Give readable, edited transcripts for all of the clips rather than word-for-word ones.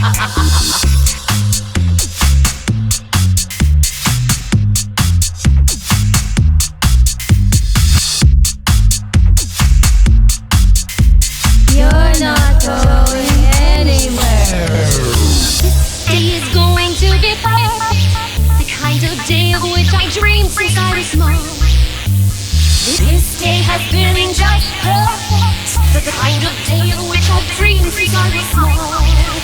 You're not going anywhere. This day is going to be the kind of day of which I dreamed since I was small. This day has been just perfect, the kind of day of which I dreamed since I was small.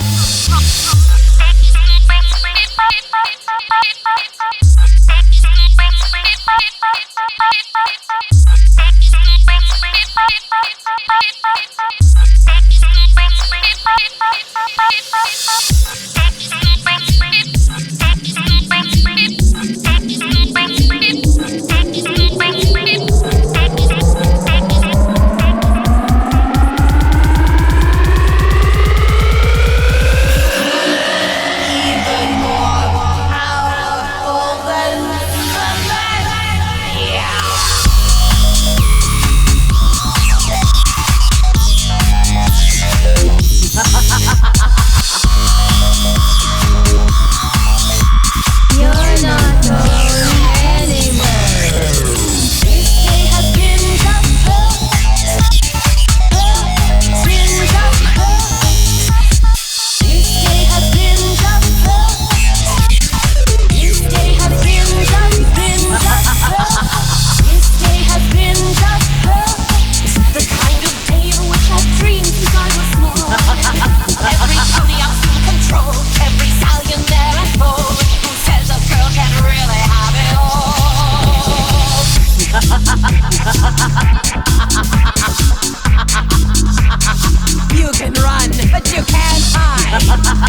You can run, but you can't hide.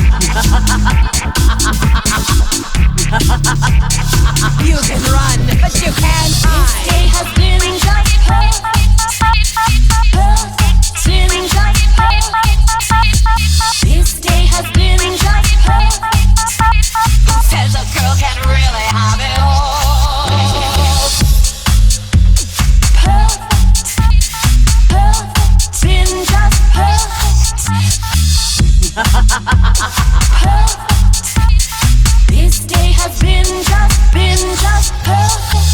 You can run, but you can't hide. This day has been just perfect, been just perfect. This day has been just perfect. Who says a girl can really have it all? Perfect, perfect, been just perfect. Perfect. This day has been just perfect.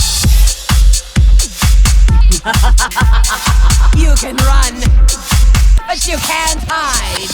You can run, but you can't hide.